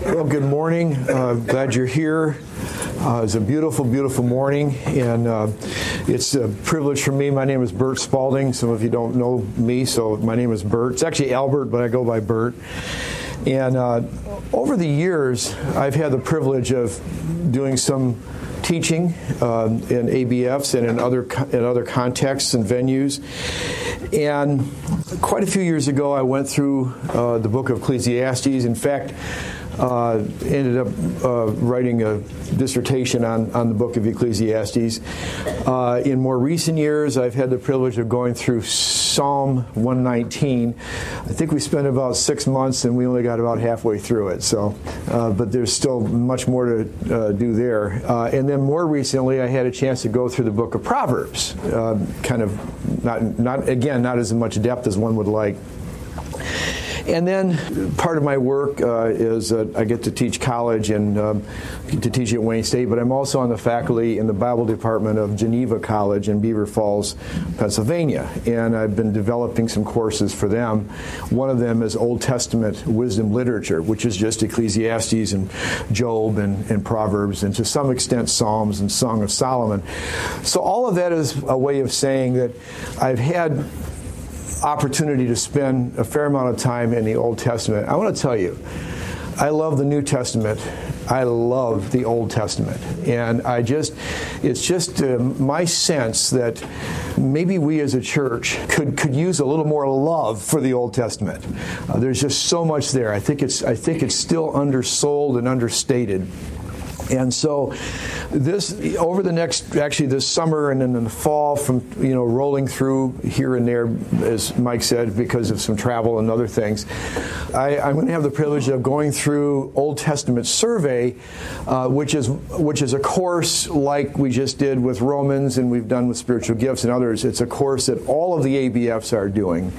Well, good morning. Glad you're here. It's a beautiful, beautiful morning, and it's a privilege for me. My name is Bert Spalding. Some of you don't know me, so my name is Bert. It's actually Albert, but I go by Bert. And over the years, I've had the privilege of doing some teaching in ABFs and in other contexts and venues. And quite a few years ago, I went through the book of Ecclesiastes. In fact, ended up writing a dissertation on the book of Ecclesiastes. In more recent years, I've had the privilege of going through Psalm 119. I think we spent about 6 months, and we only got about halfway through it. So, but there's still much more to do there. And then more recently, I had a chance to go through the book of Proverbs. Kind of not as much depth as one would like. And then part of my work is I get to teach college and get to teach at Wayne State, but I'm also on the faculty in the Bible department of Geneva College in Beaver Falls, Pennsylvania. And I've been developing some courses for them. One of them is Old Testament wisdom literature, which is just Ecclesiastes and Job and Proverbs, and to some extent Psalms and Song of Solomon. So all of that is a way of saying that I've had opportunity to spend a fair amount of time in the Old Testament. I want to tell you, I love the New Testament. I love the Old Testament. And it's just my sense that maybe we as a church could use a little more love for the Old Testament. There's just so much there. I think it's still undersold and understated. And so this summer and then in the fall, from rolling through here and there, as Mike said, because of some travel and other things, I'm going to have the privilege of going through Old Testament survey, which is a course like we just did with Romans and we've done with spiritual gifts and others. It's a course that all of the ABFs are doing.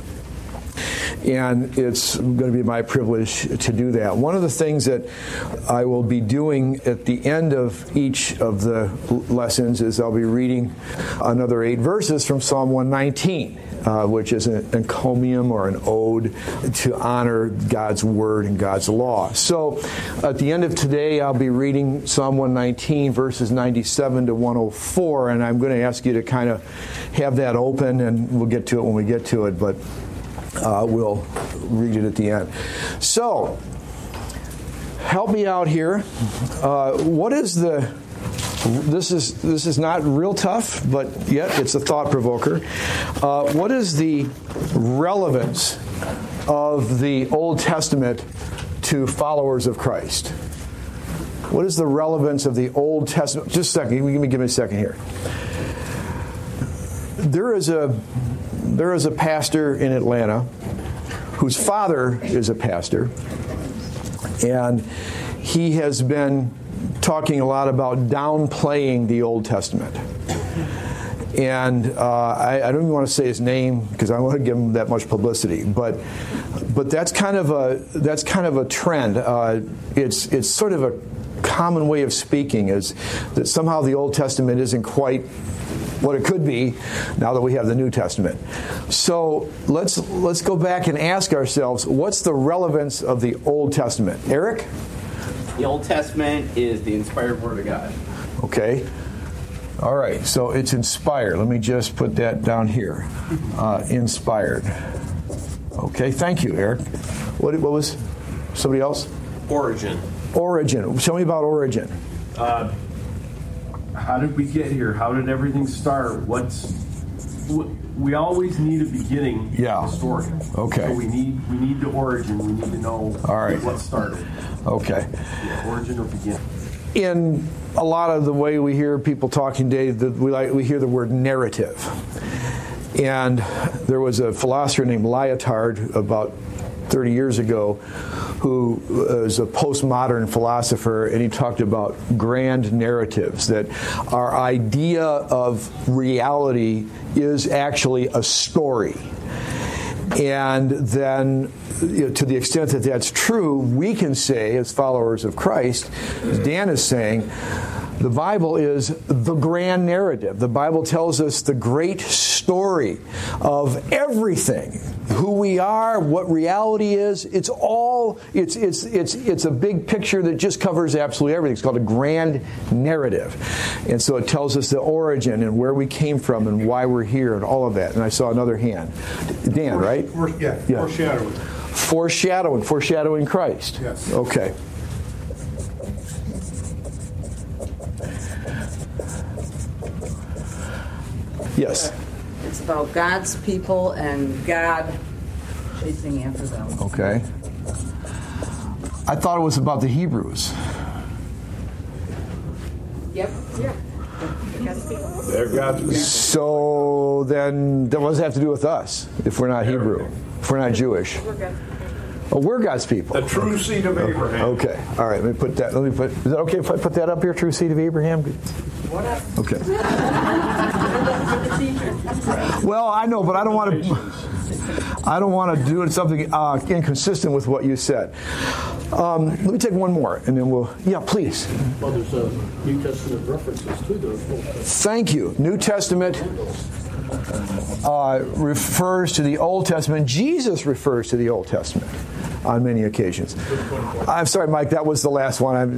And it's going to be my privilege to do that. One of the things that I will be doing at the end of each of the lessons is I'll be reading another 8 verses from Psalm 119, which is an encomium or an ode to honor God's word and God's law. So at the end of today, I'll be reading Psalm 119, verses 97 to 104, and I'm going to ask you to kind of have that open, and we'll get to it when we get to it, but we'll read it at the end. So, help me out here. This is not real tough, but yet it's a thought provoker. What is the relevance of the Old Testament to followers of Christ? What is the relevance of the Old Testament? Just a second. Give me a second here. There is a pastor in Atlanta whose father is a pastor, and he has been talking a lot about downplaying the Old Testament. And I don't even want to say his name because I don't want to give him that much publicity, but that's kind of a trend. It's sort of a common way of speaking, is that somehow the Old Testament isn't quite what it could be now that we have the New Testament. So let's go back and ask ourselves, what's the relevance of the Old Testament? Eric? The Old Testament is the inspired Word of God. Okay. All right. So it's inspired. Let me just put that down here. Inspired. Okay. Thank you, Eric. What was somebody else? Origin. Tell me about origin. How did we get here? How did everything start? We always need a beginning in the story. Okay. So we need the origin. We need to know what started. Okay. Origin or beginning. In a lot of the way we hear people talking today, we hear the word narrative. And there was a philosopher named Lyotard about 30 years ago who is a postmodern philosopher, and he talked about grand narratives, that our idea of reality is actually a story. And then, to the extent that that's true, we can say, as followers of Christ, as Dan is saying, The Bible is the grand narrative. The Bible tells us the great story of everything, who we are, what reality is. It's a big picture that just covers absolutely everything. It's called a grand narrative. And so it tells us the origin and where we came from and why we're here and all of that. And I saw another hand. Dan, right? Yeah. Foreshadowing Christ. Yes. Okay. Yes. It's about God's people and God chasing after them. Okay. I thought it was about the Hebrews. Yep. Yeah. They're God's people. So then, what does it have to do with us if we're not Hebrew, if we're not Jewish? We're God's people. The true seed of Abraham. Okay. All right. Let me put. Is that okay if I put that up here? True seed of Abraham. Whatever. Okay. Well, I know, but I don't want to do something inconsistent with what you said. Let me take one more, and then we'll. Yeah, please. Well, there's New Testament references to those. Thank you. New Testament refers to the Old Testament. Jesus refers to the Old Testament on many occasions. I'm sorry, Mike, that was the last one.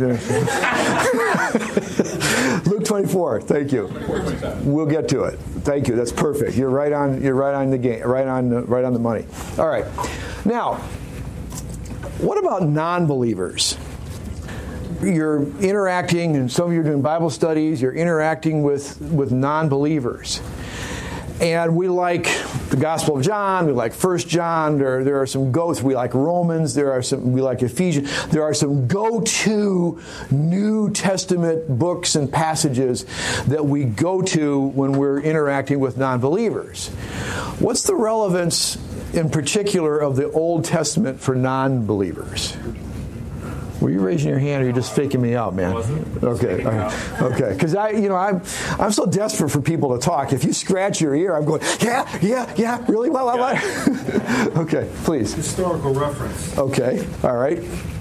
Luke 24. Thank you. We'll get to it. Thank you. That's perfect. You're right on the game. Right on the money. All right. Now, what about non-believers? You're interacting, and some of you are doing Bible studies. You're interacting with non-believers. And we like the Gospel of John, we like 1 John, there are some go-to, we like Romans, we like Ephesians. There are some go-to New Testament books and passages that we go to when we're interacting with non-believers. What's the relevance in particular of the Old Testament for non-believers? Were you raising your hand, or are you just faking me out, man? Okay, okay. Because I'm so desperate for people to talk. If you scratch your ear, I'm going, yeah, really? Well, okay, please. Historical reference. Okay, all right.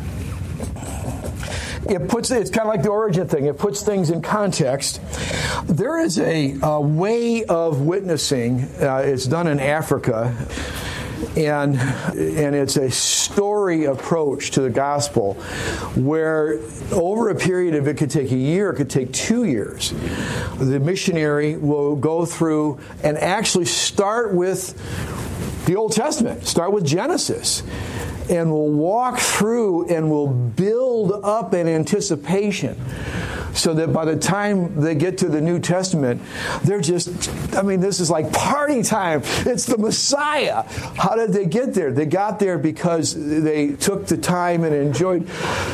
It's kind of like the origin thing. It puts things in context. There is a way of witnessing. It's done in Africa. And it's a story approach to the gospel where over a period of, it could take a year, it could take 2 years, the missionary will go through and actually start with the Old Testament, start with Genesis, and will walk through and will build up an anticipation so that by the time they get to the New Testament, they're this is like party time. It's the Messiah. How did they get there? They got there because they took the time and enjoyed.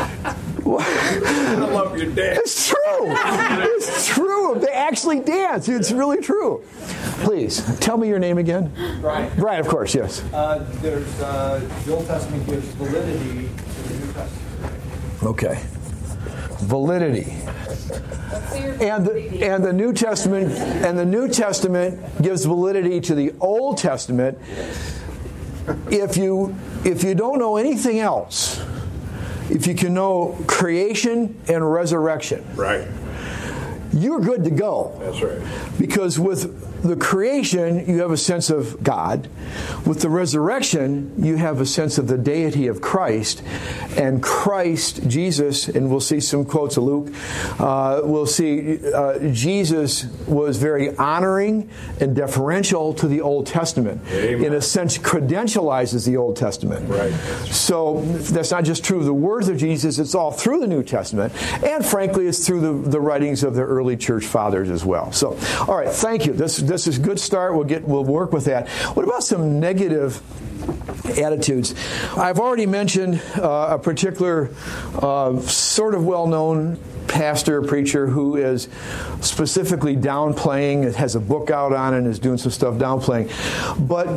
I love your dance. It's true. It's true. They actually dance. It's really true. Please, tell me your name again. Brian. Brian, of course, yes. The Old Testament gives validity to the New Testament. Okay. Validity. And the New Testament gives validity to the Old Testament. If you don't know anything else, if you can know creation and resurrection, Right. you're good to go. That's right. Because with the creation, you have a sense of God. With the resurrection, you have a sense of the deity of Christ. And Christ, Jesus, and we'll see some quotes of Luke, we'll see Jesus was very honoring and deferential to the Old Testament. Amen. In a sense, credentializes the Old Testament. Right. So that's not just true of the words of Jesus, it's all through the New Testament. And frankly, it's through the writings of the early church fathers as well. So, all right, thank you. This is a good start. We'll work with that. What about some negative attitudes? I've already mentioned a particular sort of well-known pastor, preacher who is specifically downplaying. It has a book out on it and is doing some stuff downplaying. But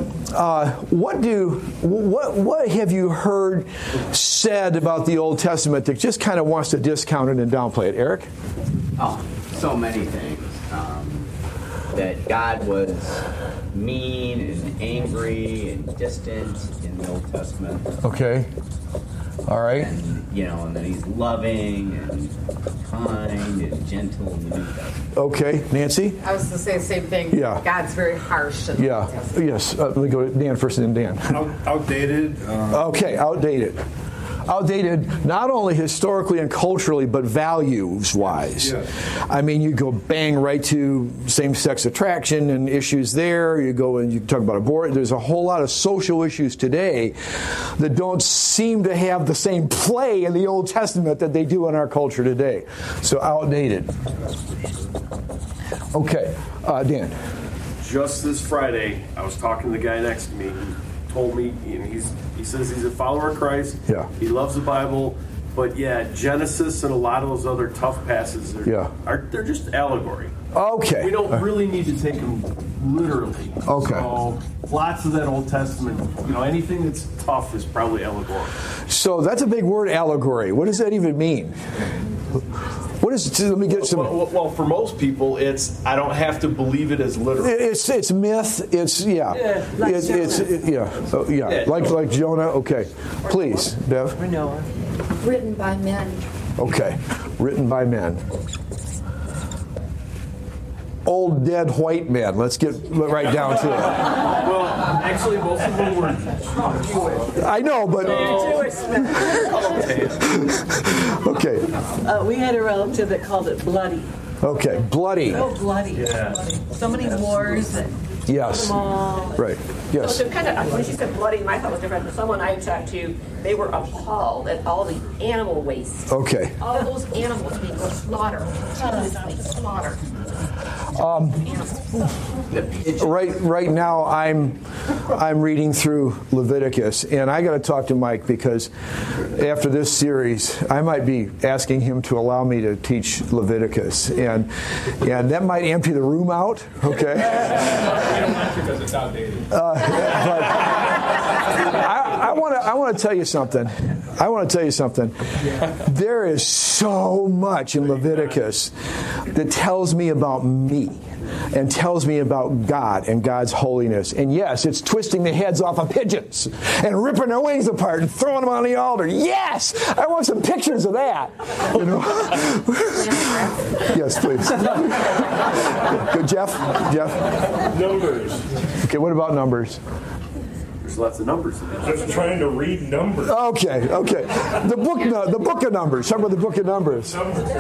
what have you heard said about the Old Testament that just kind of wants to discount it and downplay it? Eric? Oh, so many things. That God was mean and angry and distant in the Old Testament. Okay. All right. And, and that he's loving and kind and gentle in the New Testament. Okay, Nancy? I was going to say the same thing. Yeah. God's very harsh. In the New Testament. Yes. Let me go to Dan first and then Dan. Outdated. Okay, outdated. Outdated not only historically and culturally, but values-wise. Yes. I mean, you go bang right to same-sex attraction and issues there. You go and you talk about abortion. There's a whole lot of social issues today that don't seem to have the same play in the Old Testament that they do in our culture today. So outdated. Okay, Dan. Just this Friday, I was talking to the guy next to me. He told me, he says he's a follower of Christ. Yeah. He loves the Bible, but Genesis and a lot of those other tough passages they're just allegory. Okay. We don't really need to take them literally. Okay. So lots of that Old Testament, anything that's tough is probably allegory. So that's a big word, allegory. What does that even mean? What is? Let me get some. Well, for most people, it's I don't have to believe it as literal. It's myth. It's like Jonah. Okay, please, Bev. Written by men. Okay, written by men. Old dead white men. Let's get right down to it. Well, actually, most of them were Jewish. I know, but okay. We had a relative that called it bloody. Okay, bloody. Oh, bloody. Yeah. So many wars. Yes. Right. Yes. So kind of, when she said bloody, my thought was different. But someone I talked to, they were appalled at all the animal waste. Okay. All of those animals being slaughtered, slaughtered. Right now, I'm reading through Leviticus, and I got to talk to Mike because after this series, I might be asking him to allow me to teach Leviticus, and that might empty the room out. Okay. You don't want to because it's outdated. But I want to tell you something. There is so much in Leviticus that tells me about me and tells me about God and God's holiness. And yes, it's twisting the heads off of pigeons and ripping their wings apart and throwing them on the altar. Yes! I want some pictures of that. Yes, please. Good, Jeff? Numbers. Okay, what about numbers? There's lots of numbers in there. Just trying to read numbers. Okay. The book of Numbers. Talk about the book of Numbers.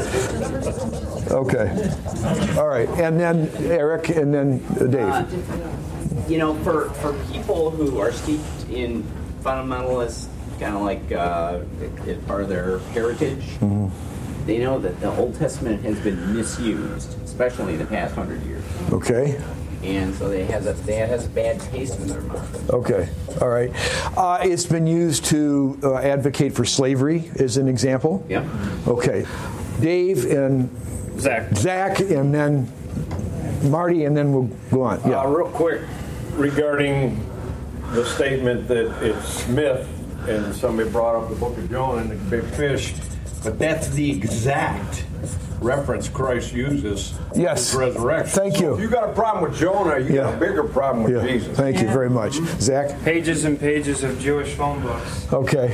Okay. All right. And then Eric, and then Dave. For people who are steeped in fundamentalists, kind of like it's part of their heritage, they know that the Old Testament has been misused, especially in the past 100 years. Okay. And so that has a bad taste in their mouth. Okay, all right. It's been used to advocate for slavery, as an example. Yeah. Okay. Dave and Zach, and then Marty, and then we'll go on. Yeah. Real quick, regarding the statement that it's myth, and somebody brought up the book of Jonah and the big fish, but that's the exact reference Christ uses. Yes. His resurrection. Thank you. If you got a problem with Jonah, you got a bigger problem with Jesus. Thank you very much. Zach? Pages and pages of Jewish phone books. Okay.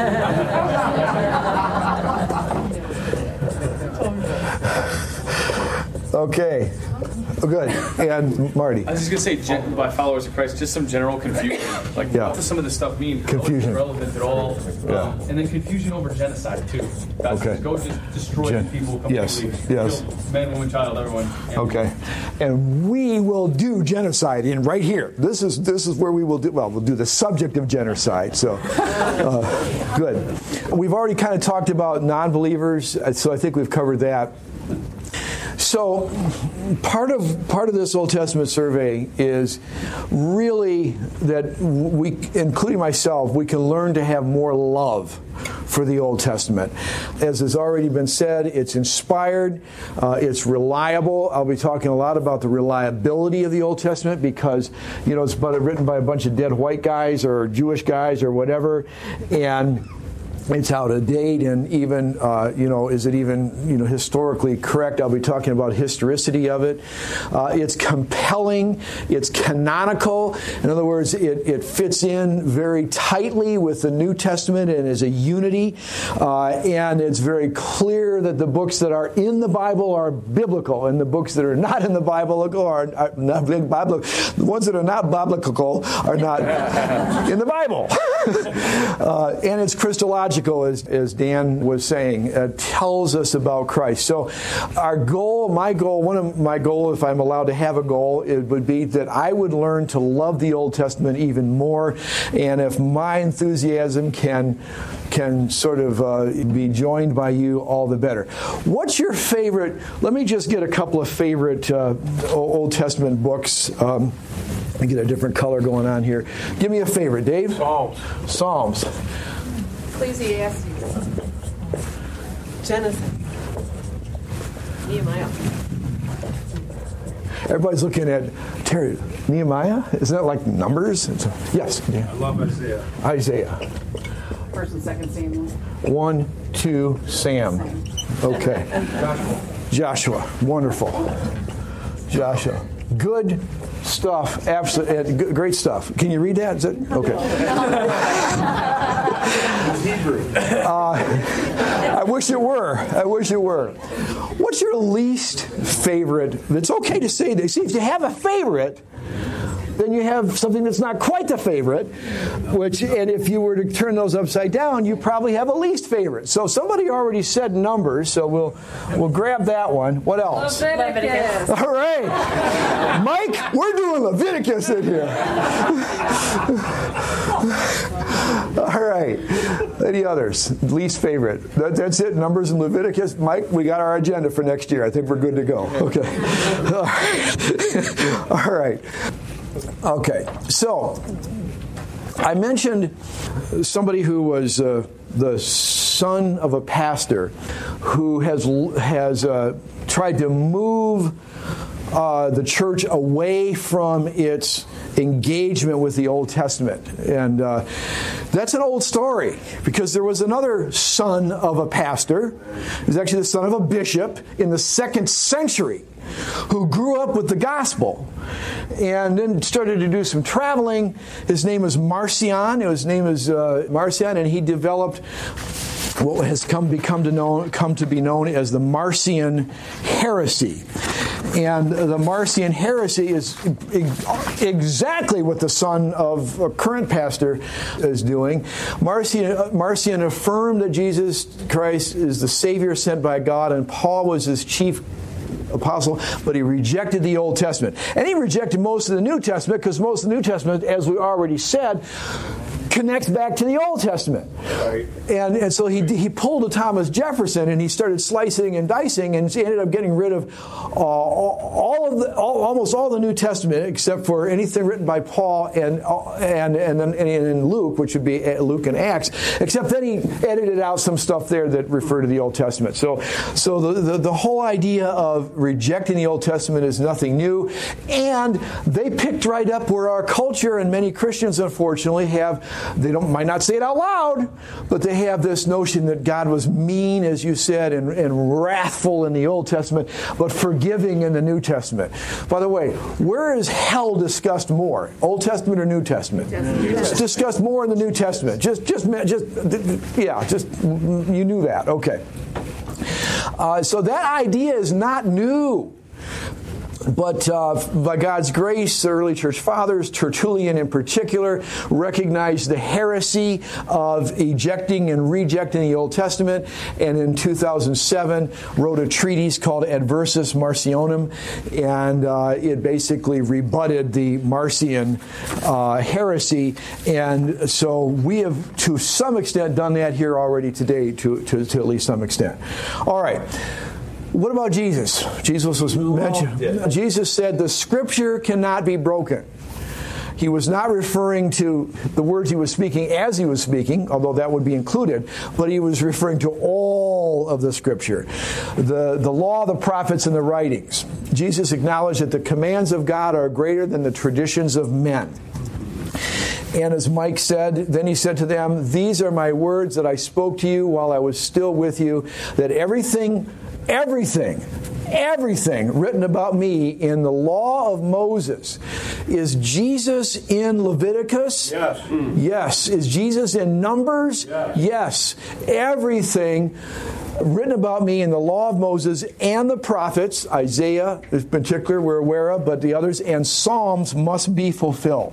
Okay. Good. And Marty? I was just going to say, by followers of Christ, just some general confusion. Like, what does some of this stuff mean? Confusion. How is it relevant at all? And then confusion over genocide, too. That's go just destroy people completely. Yes. Kill man, woman, child, everyone. Okay. And we will do genocide right here. This is where we will do, we'll do the subject of genocide. So, good. We've already kind of talked about non-believers, so I think we've covered that. So part of this Old Testament survey is really that we, including myself, we can learn to have more love for the Old Testament. As has already been said, it's inspired, it's reliable. I'll be talking a lot about the reliability of the Old Testament because, it's written by a bunch of dead white guys or Jewish guys or whatever, and it's out of date, and even, is it even, historically correct? I'll be talking about historicity of it. It's compelling. It's canonical. In other words, it fits in very tightly with the New Testament and is a unity. And it's very clear that the books that are in the Bible are biblical, and the books that are not in the Bible are not biblical. The ones that are not biblical are not in the Bible. And it's Christological, as Dan was saying. It tells us about Christ. So one of my goals, if I'm allowed to have a goal, it would be that I would learn to love the Old Testament even more. And if my enthusiasm can sort of be joined by you, all the better. What's your favorite? Let me just get a couple of favorite Old Testament books. I get a different color going on here. Give me a favorite, Dave. Psalms. Ecclesiastes. Genesis. Nehemiah. Everybody's looking at Terry. Nehemiah? Isn't that like Numbers? Yes. I love Isaiah. Isaiah. 1 and 2 Samuel. 1, 2, Sam. Okay. Joshua. Wonderful. Joshua. Good stuff. Absolutely. Great stuff. Can you read that? Is it? Okay. I wish it were. What's your least favorite? It's okay to say this. See, if you have a favorite, then you have something that's not quite the favorite, and if you were to turn those upside down, you probably have a least favorite. So somebody already said Numbers, so we'll grab that one. What else? Leviticus. All right. Mike, we're doing Leviticus in here. All right. Any others? Least favorite. That's it, Numbers and Leviticus. Mike, we got our agenda for next year. I think we're good to go. Okay. All right. Okay, so I mentioned somebody who was the son of a pastor who has tried to move the church away from its engagement with the Old Testament. And that's an old story, because there was another son of a pastor. He was actually the son of a bishop in the 2nd century who grew up with the gospel and then started to do some traveling. His name was Marcion. And he developed what has come to be known as the Marcion heresy. And the Marcion heresy is exactly what the son of a current pastor is doing. Marcion affirmed that Jesus Christ is the Savior sent by God, and Paul was his chief apostle, but he rejected the Old Testament. And he rejected most of the New Testament, because most of the New Testament, as we already said, connects back to the Old Testament. Right. And so he pulled a Thomas Jefferson, and he started slicing and dicing, and he ended up getting rid of almost all the New Testament except for anything written by Paul and Luke, which would be Luke and Acts. Except then he edited out some stuff there that refer to the Old Testament. So the whole idea of rejecting the Old Testament is nothing new, and they picked right up where our culture and many Christians, unfortunately, might not say it out loud, but they have this notion that God was mean, as you said, and wrathful in the Old Testament, but forgiving in the New Testament. By the way, where is hell discussed more, Old Testament or New Testament? It's discussed more in the New Testament. Just you knew that. Okay. So that idea is not new. But by God's grace, the early church fathers, Tertullian in particular, recognized the heresy of ejecting and rejecting the Old Testament, and in 2007 wrote a treatise called Adversus Marcionum, and it basically rebutted the Marcion heresy. And so we have, to some extent, done that here already today, to at least some extent. All right. What about Jesus? Jesus was mentioned. Jesus said the Scripture cannot be broken. He was not referring to the words he was speaking as he was speaking, although that would be included, but he was referring to all of the Scripture, the law, the prophets, and the writings. Jesus acknowledged that the commands of God are greater than the traditions of men. And as Mike said, then he said to them, "These are my words that I spoke to you while I was still with you, that everything written about me in the law of Moses." Is Jesus in Leviticus? Yes. Yes. Is Jesus in Numbers? Yes. Everything written about me in the law of Moses and the prophets, Isaiah in particular we're aware of, but the others, and Psalms must be fulfilled.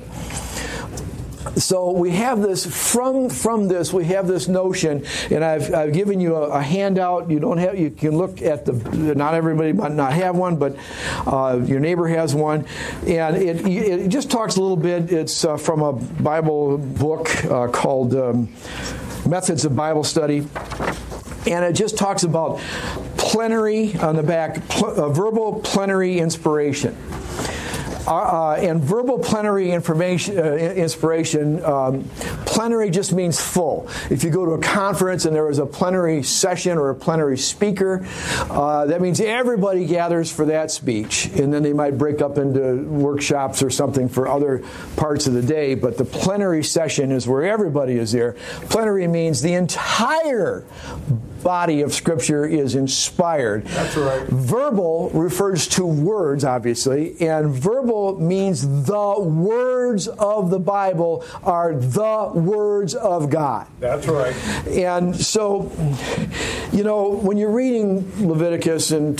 So we have this, from this, we have this notion, and I've given you a handout. You can look at not everybody might not have one, but your neighbor has one. And it just talks a little bit, it's from a Bible book called Methods of Bible Study. And it just talks about plenary on the back, verbal plenary inspiration. And verbal plenary inspiration, plenary just means full. If you go to a conference and there is a plenary session or a plenary speaker, that means everybody gathers for that speech. And then they might break up into workshops or something for other parts of the day. But the plenary session is where everybody is there. Plenary means the entire body of Scripture is inspired. That's right. Verbal refers to words, obviously, and verbal means the words of the Bible are the words of God. That's right. And so, when you're reading Leviticus and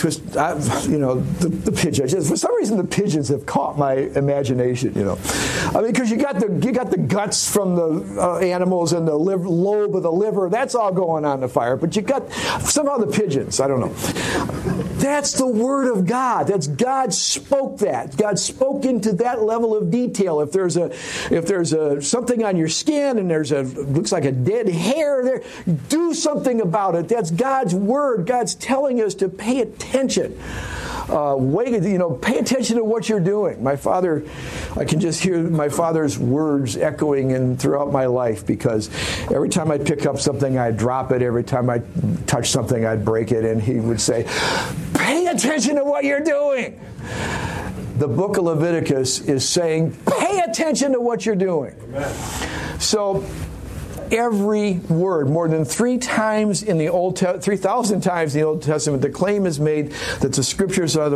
the pigeons, for some reason the pigeons have caught my imagination. Because you got the guts from the animals and the lobe of the liver. That's all going on in the fire, but you got somehow the pigeons. I don't know. That's the Word of God. That's God spoke that. God spoke into that level of detail. If there's something on your skin and looks like a dead hair there, do something about it. That's God's Word. God's telling us to pay attention. Pay attention to what you're doing. I can just hear my father's words echoing throughout my life, because every time I pick up something, I'd drop it. Every time I touch something, I'd break it. And he would say, "Pay attention to what you're doing." The book of Leviticus is saying, pay attention to what you're doing. Amen. So, every word, more than 3,000 times in the Old Testament, the claim is made that the Scriptures are the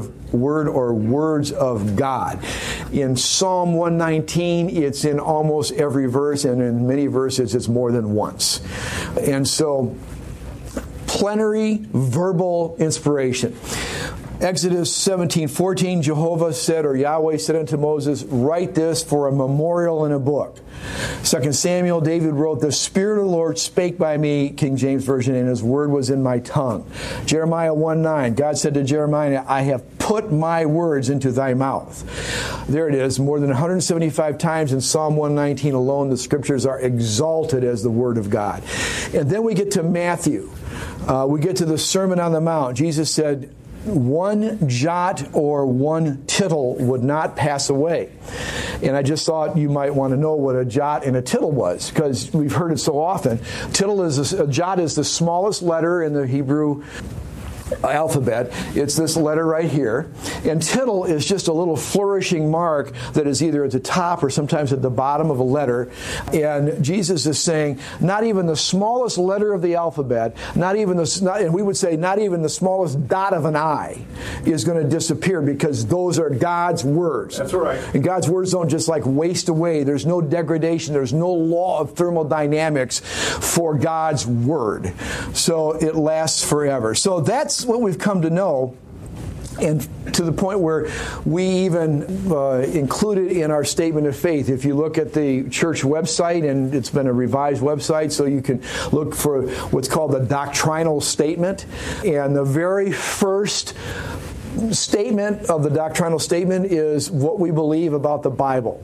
words of God. In Psalm 119, it's in almost every verse, and in many verses, it's more than once. And so, plenary verbal inspiration. Exodus 17:14, Jehovah said, or Yahweh said unto Moses, "Write this for a memorial in a book." 2 Samuel, David wrote, "The Spirit of the Lord spake by me," King James Version, "and His word was in my tongue." Jeremiah 1:9, God said to Jeremiah, "I have put my words into thy mouth." There it is. More than 175 times in Psalm 119 alone, the Scriptures are exalted as the Word of God. And then we get to Matthew. We get to the Sermon on the Mount. Jesus said, "One jot or one tittle would not pass away." And I just thought you might want to know what a jot and a tittle was, because we've heard it so often. A jot is the smallest letter in the Hebrew alphabet. It's this letter right here. And tittle is just a little flourishing mark that is either at the top or sometimes at the bottom of a letter. And Jesus is saying, not even the smallest letter of the alphabet, and we would say not even the smallest dot of an I is going to disappear, because those are God's words. That's right. And God's words don't just waste away. There's no degradation. There's no law of thermodynamics for God's word. So it lasts forever. So that's what we've come to know, and to the point where we even include it in our statement of faith. If you look at the church website, and it's been a revised website, so you can look for what's called the doctrinal statement. And the very first statement of the doctrinal statement is what we believe about the Bible.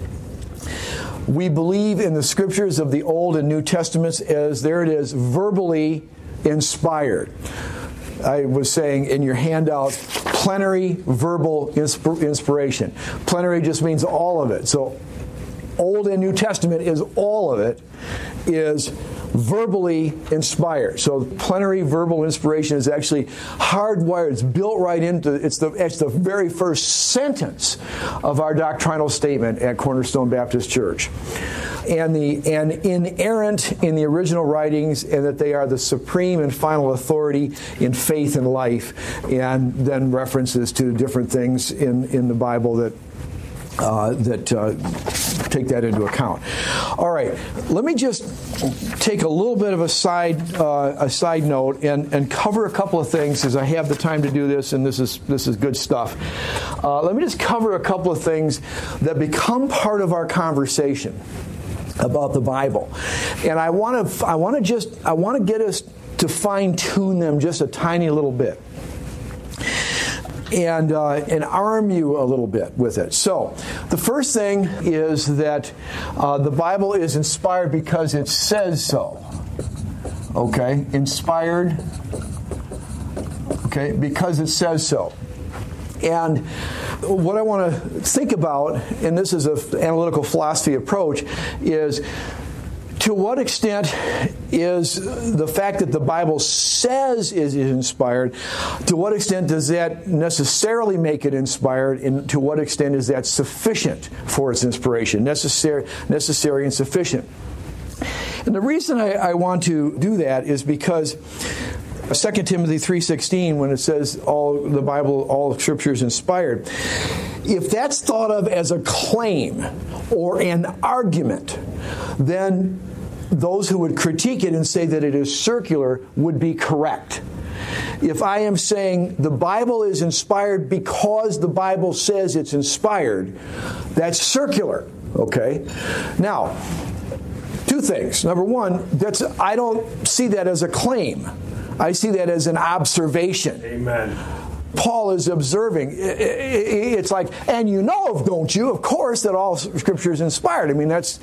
We believe in the Scriptures of the Old and New Testaments as, there it is, verbally inspired. I was saying in your handout, plenary verbal inspiration. Plenary just means all of it. So Old and New Testament is all of it, is verbally inspired. So plenary verbal inspiration is actually hardwired. It's built right into, it's the very first sentence of our doctrinal statement at Cornerstone Baptist Church. And inerrant in the original writings, and that they are the supreme and final authority in faith and life, and then references to different things in the Bible that take that into account. All right, let me just take a little bit of a side note and cover a couple of things, as I have the time to do this, and this is good stuff. Let me just cover a couple of things that become part of our conversation about the Bible, and I want to get us to fine tune them just a tiny little bit, and arm you a little bit with it. So, the first thing is that the Bible is inspired because it says so. Okay, inspired. Okay, because it says so. And what I want to think about, and this is an analytical philosophy approach, is to what extent is the fact that the Bible says it is inspired, to what extent does that necessarily make it inspired, and to what extent is that sufficient for its inspiration, necessary and sufficient? And the reason I want to do that is because 2 Timothy 3:16, when it says all Scripture is inspired, if that's thought of as a claim or an argument, then those who would critique it and say that it is circular would be correct. If I am saying the Bible is inspired because the Bible says it's inspired, that's circular. Okay? Now, two things. Number one, I don't see that as a claim. I see that as an observation. Amen. Paul is observing. It's like, and don't you? Of course, that all Scripture is inspired. I mean, that's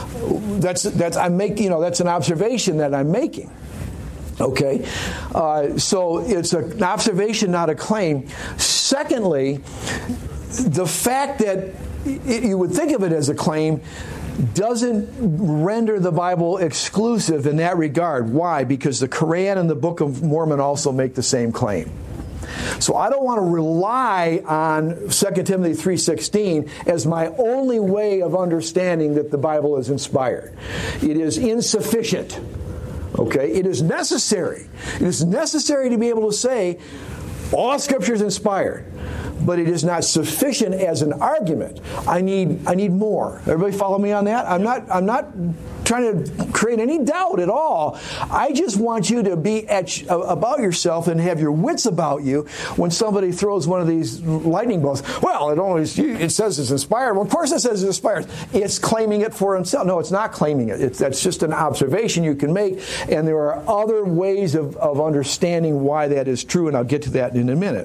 an observation that I'm making. Okay, so it's an observation, not a claim. Secondly, the fact that you would think of it as a claim doesn't render the Bible exclusive in that regard. Why? Because the Quran and the Book of Mormon also make the same claim. So I don't want to rely on 2 Timothy 3:16 as my only way of understanding that the Bible is inspired. It is insufficient. Okay? It is necessary. It is necessary to be able to say all Scripture is inspired. But it is not sufficient as an argument. I need more. Everybody follow me on that? I'm not trying to create any doubt at all. I just want you to be about yourself and have your wits about you when somebody throws one of these lightning bolts. Well, it says it's inspired. Well, of course it says it's inspired. It's claiming it for himself. No, it's not claiming it. That's just an observation you can make, and there are other ways of understanding why that is true, and I'll get to that in a minute.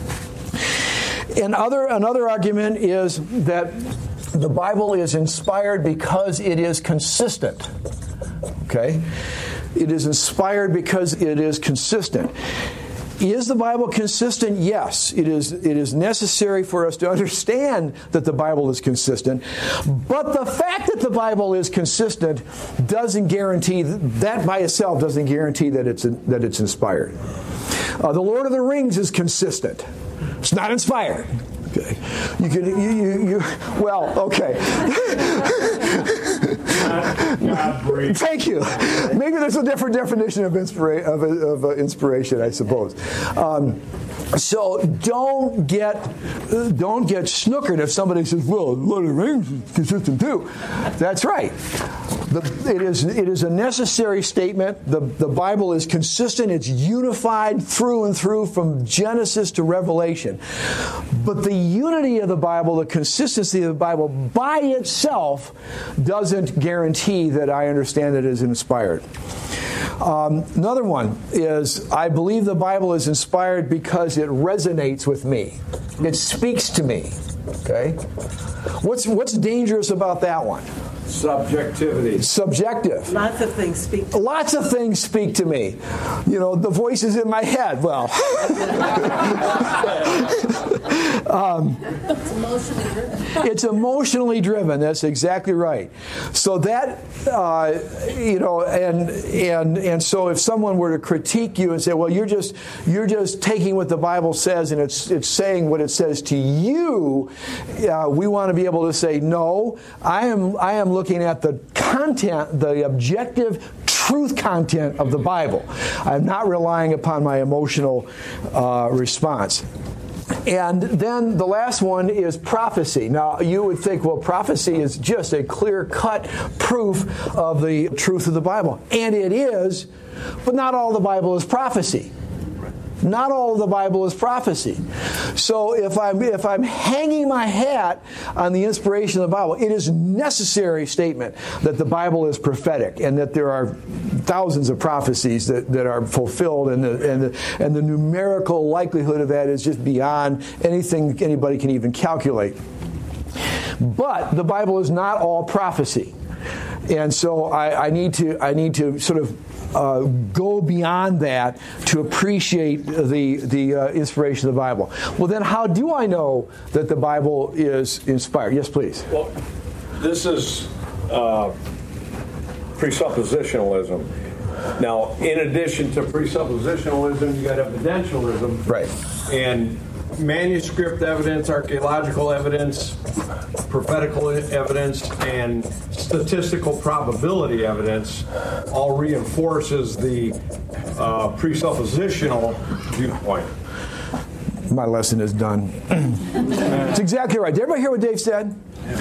Another argument is that the Bible is inspired because it is consistent. Okay? It is inspired because it is consistent. Is the Bible consistent? Yes. It is necessary for us to understand that the Bible is consistent. But the fact that the Bible is consistent doesn't guarantee, that by itself doesn't guarantee that it's inspired. The Lord of the Rings is consistent. It's not inspired. Okay. Okay. Thank you. Maybe there's a different definition of inspiration, I suppose. So don't get snookered if somebody says, "Well, Lord of the Rings is consistent too." That's right. It is a necessary statement. The Bible is consistent. It's unified through and through from Genesis to Revelation. But the unity of the Bible, the consistency of the Bible by itself doesn't guarantee that I understand that it is inspired. Another one is, I believe the Bible is inspired because it resonates with me. It speaks to me. Okay? What's dangerous about that one? Subjectivity. Subjective. Lots of things speak to me. Lots of things speak to me. You know, the voices in my head. Well, It's emotionally driven. it's emotionally driven. That's exactly right. So that, you know, and so if someone were to critique you and say, well, you're just taking what the Bible says and it's saying what it says to you, we want to be able to say, no, I am looking at the content, the objective truth content of the Bible. I'm not relying upon my emotional response. And then the last one is prophecy. Now, you would think, well, prophecy is just a clear-cut proof of the truth of the Bible. And it is, but not all the Bible is prophecy. Not all of the Bible is prophecy. So if I'm hanging my hat on the inspiration of the Bible, it is a necessary statement that the Bible is prophetic and that there are thousands of prophecies that are fulfilled, and the numerical likelihood of that is just beyond anything anybody can even calculate. But the Bible is not all prophecy. And so I need to sort of go beyond that to appreciate the inspiration of the Bible. Well, then how do I know that the Bible is inspired? Yes, please. Well, this is presuppositionalism. Now, in addition to presuppositionalism, you got evidentialism. Right. And manuscript evidence, archaeological evidence, prophetical evidence, and statistical probability evidence all reinforces the presuppositional viewpoint. My lesson is done. That's exactly right. Did everybody hear what Dave said?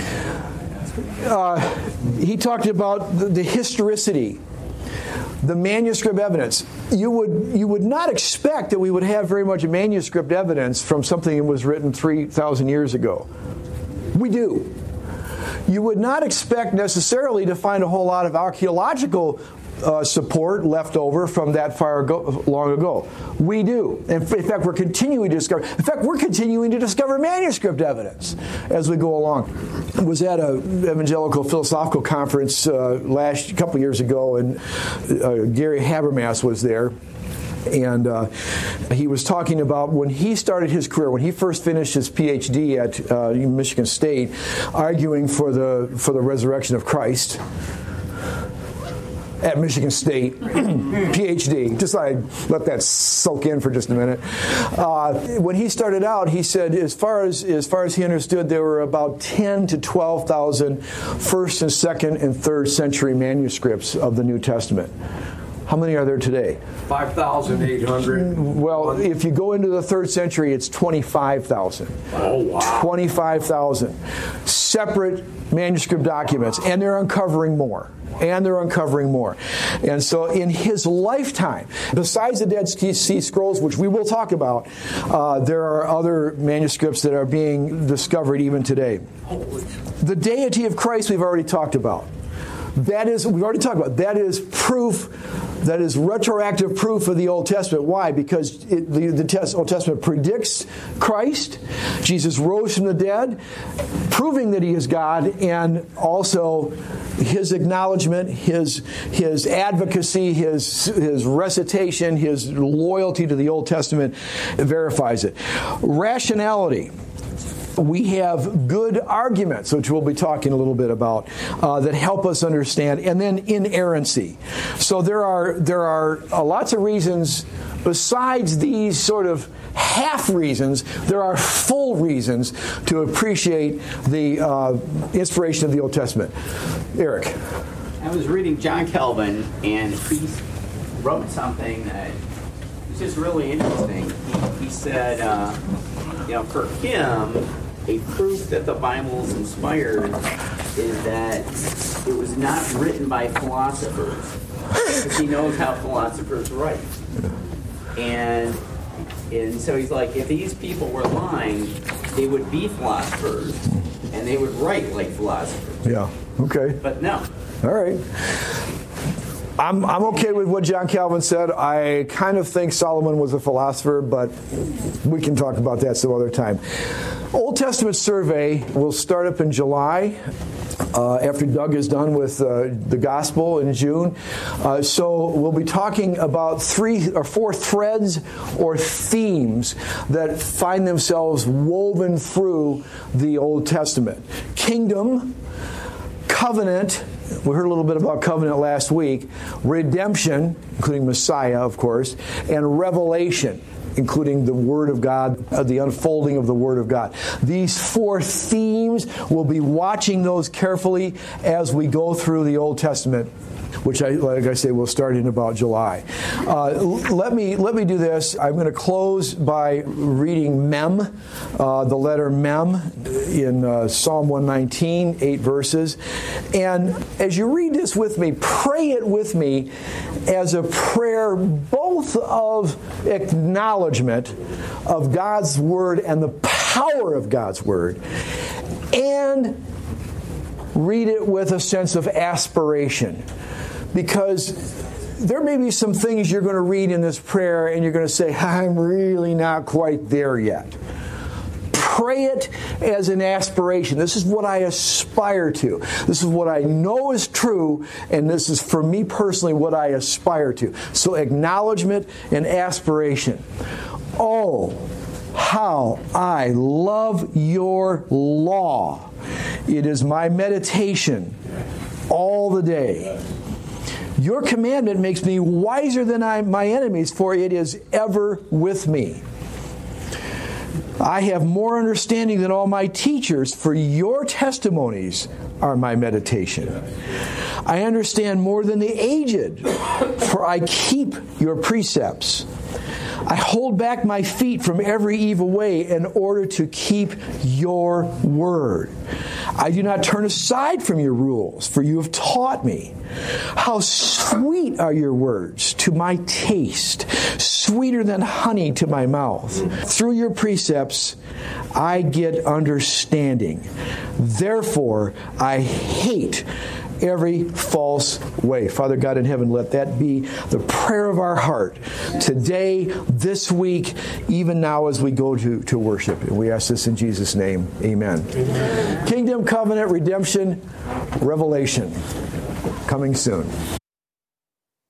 He talked about the historicity, the manuscript evidence. You would not expect that we would have very much manuscript evidence from something that was written 3,000 years ago. We do. You would not expect necessarily to find a whole lot of archaeological support left over from that long ago. We do. In fact, we're continuing to discover. In fact, we're continuing to discover manuscript evidence as we go along. I was at an evangelical philosophical conference couple years ago, and Gary Habermas was there. And he was talking about when he started his career, when he first finished his PhD at Michigan State, arguing for the resurrection of Christ. At Michigan State, PhD. Just let that soak in for just a minute. When he started out, he said, as far as he understood, there were about 10 to 12,000 first and second and third century manuscripts of the New Testament. How many are there today? 5,800. Well, if you go into the third century, it's 25,000. Oh, wow. 25,000 separate manuscript documents, and they're uncovering more. And so in his lifetime, besides the Dead Sea Scrolls, which we will talk about, there are other manuscripts that are being discovered even today. The deity of Christ we've already talked about. That is proof, that is retroactive proof of the Old Testament. Why? Because the Old Testament predicts Christ. Jesus rose from the dead, proving that he is God, and also his acknowledgement, his advocacy, his recitation, his loyalty to the Old Testament verifies it. Rationality. We have good arguments, which we'll be talking a little bit about, that help us understand, and then inerrancy. So there are lots of reasons besides these sort of half reasons. There are full reasons to appreciate the inspiration of the Old Testament. Eric. I was reading John Calvin, and he wrote something that was just really interesting. He said, for him, a proof that the Bible is inspired is that it was not written by philosophers, because he knows how philosophers write. And so he's like, if these people were lying, they would be philosophers, and they would write like philosophers. Yeah, okay. But no. All right. I'm okay with what John Calvin said. I kind of think Solomon was a philosopher, but we can talk about that some other time. Old Testament survey will start up in July. After Doug is done with the gospel in June. So we'll be talking about 3 or 4 threads or themes that find themselves woven through the Old Testament. Kingdom, covenant, we heard a little bit about covenant last week, redemption, including Messiah, of course, and revelation, including the Word of God, the unfolding of the Word of God. These 4 themes, we'll be watching those carefully as we go through the Old Testament, which, like I say, will start in about July. Let me do this. I'm going to close by reading Mem, the letter Mem, in Psalm 119, 8 verses. And as you read this with me, pray it with me as a prayer both of acknowledgement of God's Word and the power of God's Word, and read it with a sense of aspiration. Because there may be some things you're going to read in this prayer and you're going to say, I'm really not quite there yet. Pray it as an aspiration. This is what I aspire to. This is what I know is true, and this is, for me personally, what I aspire to. So acknowledgement and aspiration. Oh, how I love your law. It is my meditation all the day. Your commandment makes me wiser than my enemies, for it is ever with me. I have more understanding than all my teachers, for your testimonies are my meditation. I understand more than the aged, for I keep your precepts. I hold back my feet from every evil way in order to keep your word. I do not turn aside from your rules, for you have taught me. How sweet are your words to my taste, sweeter than honey to my mouth. Through your precepts, I get understanding. Therefore, I hate every false way. Father God in heaven, let that be the prayer of our heart today, this week, even now as we go to worship. And we ask this in Jesus' name. Amen. Amen. Kingdom, covenant, redemption, revelation. Coming soon.